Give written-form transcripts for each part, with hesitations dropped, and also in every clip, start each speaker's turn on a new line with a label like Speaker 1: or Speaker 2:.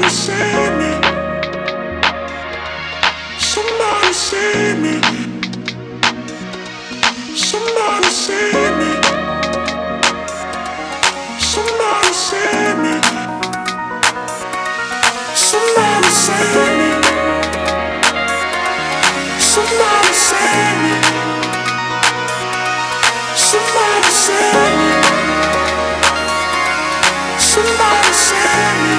Speaker 1: save me. Somebody save me. Somebody save me. Somebody save me. Somebody save me. Somebody save me. Somebody save me. Somebody save me.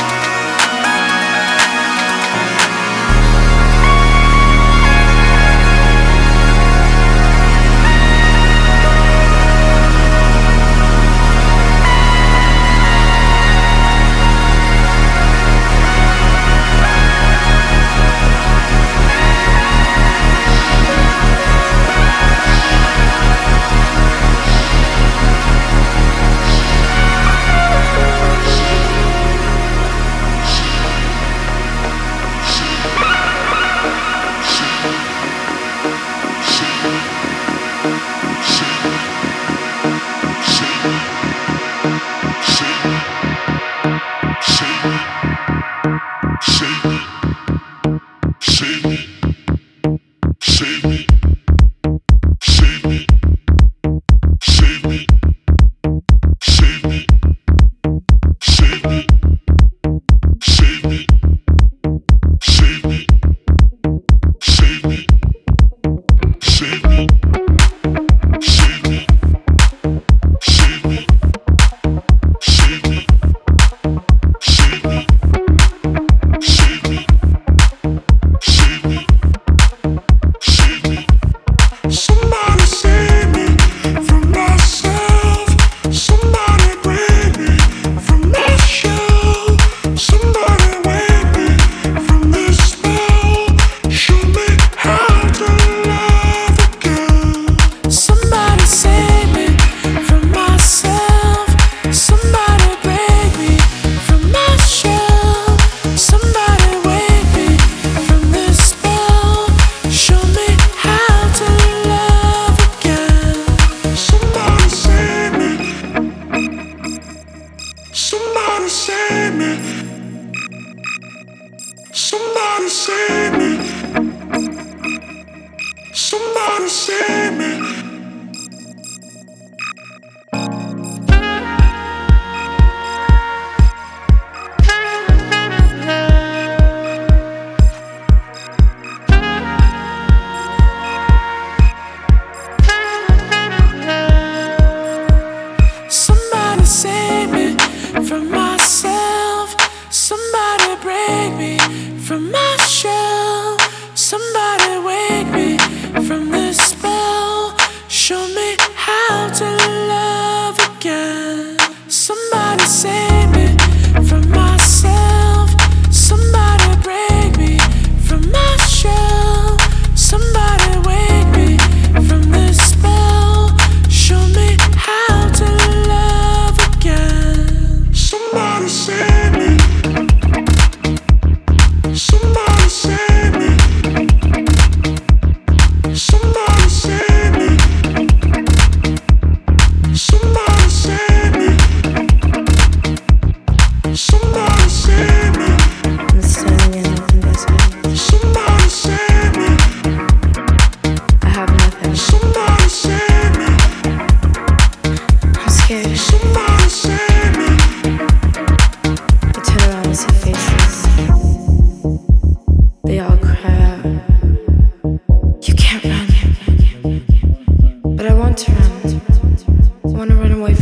Speaker 1: Somebody save me. Somebody save me. Somebody save me from myself. Somebody break me from my shell. Somebody wake me from this spell. Show me how to love again. Somebody save me from myself. Somebody break me from my shell. Somebody wake me from this spell. Show me how to love again. Somebody save me. Somebody save me. Somebody save me. Somebody save me. Somebody save me.
Speaker 2: I'm standing in an open desert.
Speaker 1: Somebody save me.
Speaker 2: I have nothing.
Speaker 1: Somebody save me.
Speaker 2: I'm scared.
Speaker 1: Somebody save me.
Speaker 2: I turn around and see faces. They all cry out. You can't run. But I want to run. I want to run away